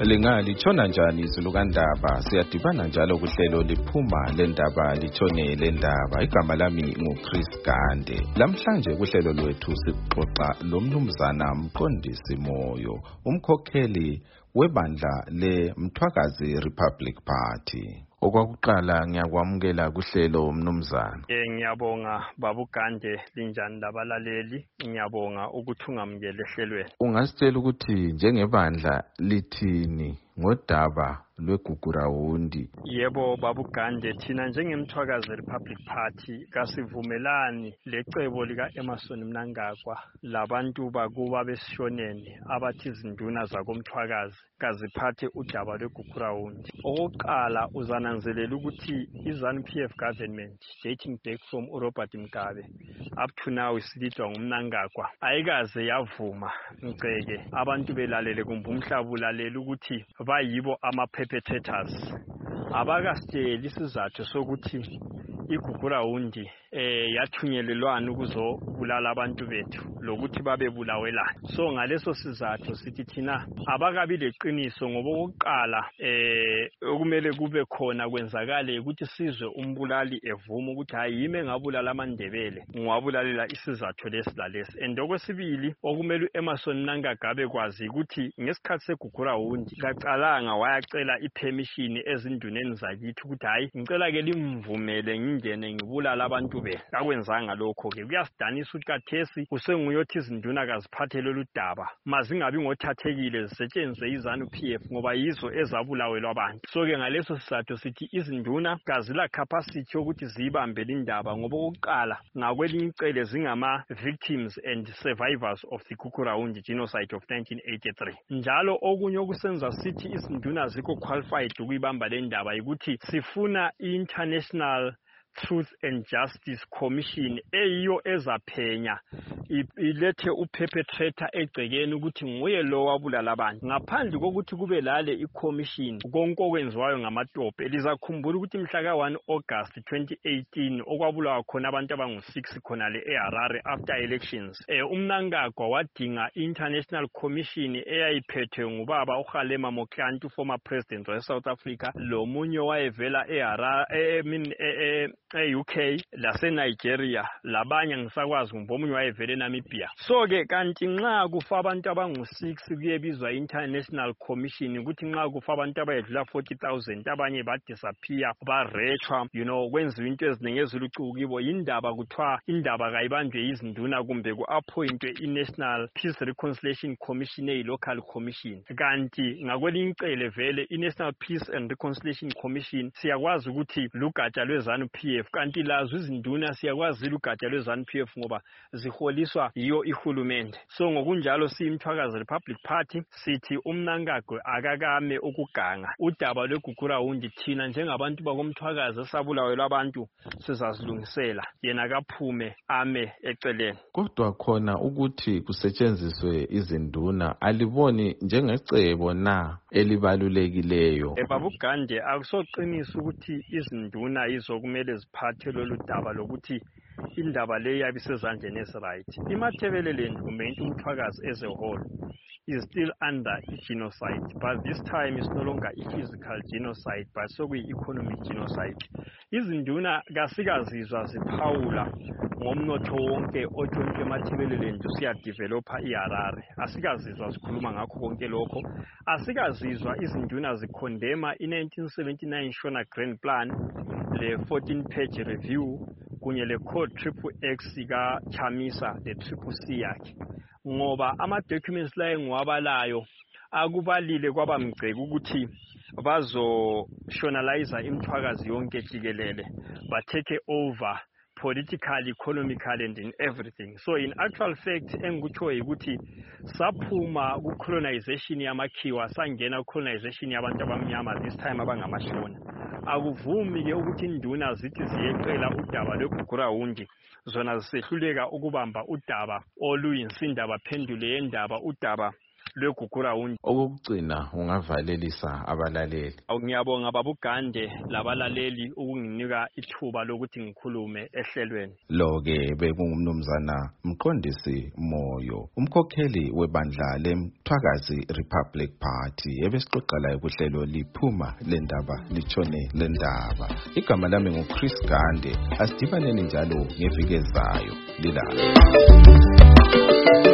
Lingalitshona njani izulu kaNdaba? Siyadibana njalo kuhlelo liphuma lendaba litshone lendaba. Igama lami nguChris Gande. Lamhlanje kuhlelo lwethu sixoxa lomnumzana Mqondisi Moyo, umkhokheli webandla leMthwakazi Republic Party. Okwakuqala ngiyakwamukela kuhlelo mnumzana. Ngiyabonga Babu Gande, linjani labalaleli? Ngiyabonga ukuthi ungamukele ehlelweni. Ungasitshela ukuthi njengebandla lithini ngodaba lweGugurawundi? Yebo Babu Gande, thina njengeMthwakazi Republic Party kasivumelani lecebo lika Emmerson Mnangagwa labantu bakuba besishonene abathi izinduna zakoMthwakazi kaziphathe udaba lweGugurawundi. Okokuqala uzananzelela ukuthi iZANU-PF government dating back from Robert Mugabe up to now isilidwa nguMnangagwa ayikaze yavuma ngiceke abantu belalele kumbe umhlaba ulalela ukuthi bayibo ama-perpetrators. Abakasitsheli isizathu sokuthi iGugurawundi yathunyelelwana ukuzobulala abantu bethu lokuthi babebulawelana. So ngaleso sizathu sithi thina abakabi leqiniso ngoba okokuqala okumele kube khona kwenzakale ukuthi sizwe umbulali evuma ukuthi hayi yimi engabulala amaNdebele ngiwabulalela isizathu lesi. And okwesibili okumele uEmmerson Mnangagwa bekwazi ukuthi ngesikhathi seGugurawundi kacalanga wayacela ipermission ezinduneni zakithi ukuthi hayi ngicela ke limvumele ngingene ngibulala abantu be. Akwenzanga lokho ke kuyasidanisa ukuthi kathesi usenguyothi izinduna kaziphathe lolu daba mazingabi ngothathekile zisetshenziswe iZANU-PF ngoba yizo ezabulawelwa abantu. So ke ngaleso sizathu sithi izinduna kazila capacity yokuthi zibambe lindaba ngoba okokuqala ngakwelinye icele zingama victims and survivors of the Gugurawundi genocide of 1983. Njalo okunye okusenza sithi izinduna zikho qualified ukuyibamba le ndaba ukuthi sifuna i-International Truth and Justice Commission eyiyo ezaphenya ilethe uperpetrator egcekeni ukuthi nguye lo wabulala abantu. Ngaphandle kokuthi kube lale i-commission konke okwenziwayo ngamatope, lizakhumbula ukuthi mhla ka-1 August 2018 okwabulawa khona abantu abangu-6 khona le eHarare after elections. UMnangagwa wadinga i-International Commission eyayiphethwe ngubaba uKgalema Motlanthe, former president wa South Africa, lomunye wayevela eHarare UK laseNigeria, labanye ngisakwazi kumbe omunye wayevele eNamibia. So ke kanti nxa kufa abantu abangu-6 kuyebizwa International Commission ukuthi nxa kufa abantu abayedlula 40,000 abanye badisappear barechwa kwenziwa into eziningi ezilucuku kibo, yindaba kuthiwa indaba kayibanjwe yizinduna kumbe ku-appointwe i-National Peace Reconciliation Commission eyi-local commission. Kanti ngakwelinye icele vele i-National Peace and Reconciliation Commission siyakwazi ukuthi lugatsha lweZANU-PF, kanti lazo izinduna siyakwazi lugatsha lweZANU-PF ngoba ziholiswa yiyo ihulumende. So ngokunjalo siyiMthwakazi Republic Party sithi uMnangagwa akakame ukuganga udaba lweGugurawundi. Thina njengabantu bakoMthwakazi esabulawelwa abantu sizazilungisela, yena kaphume ame eceleni. Kodwa khona ukuthi kusetshenziswe izinduna aliboni njengecebo na elibalulekileyo? Babu Gande, akusoqinisa ukuthi izinduna yizo kumele ziphathe lolu daba lokuthi indaba le yabe sezandleni eziright. iMatabeleland kumbe uMthwakazi as a whole is still under genocide, but this time it's no longer a physical genocide but sokuyi-economic genocide. Izinduna kasikazizwa ziphawula ngomnotho wonke otshontshe eMatabeleland usiyadevelopha iHarare. Asikazizwa zikhuluma ngakho konke lokho. Asikazizwa izinduna zikhondema i-1979 Shona Grand Plan, le 14-page review kunye le code XXX ka-Chamisa le CCC yakhe, ngoba ama-documents la engiwabalayo akubalile kwabamgceke ukuthi bazoshonalize iMthwakazi yonke jikelele, ba-take over politically, economically and in everything. So in actual fact engikutsho yikuthi saphuma ku-colonization yamakhiwa sangena ku-colonization yabantu abamnyama, this time abangamashona. Akuvumi ke ukuthi induna zithi ziyeqela udaba lweGugurawundi zona zisehluleka ukubamba udaba oluyinsinda baphendule yendaba udaba lweGugurawundi. Okugcina ungavalelisa abalaleli. Ngiyabonga babugande labalaleli ukunginika ithuba lokuthi ngikhulume ehlelweni. Lo-ke bekungumnumzana Mqondisi Moyo, umkhokheli webandla leMthwakazi Republic Party, ebesixoxela kuhlelo liphuma lendaba litshone lendaba. Igama lami nguChris Gande. Asidibaneni njalo ngeviki ezayo. Lilala.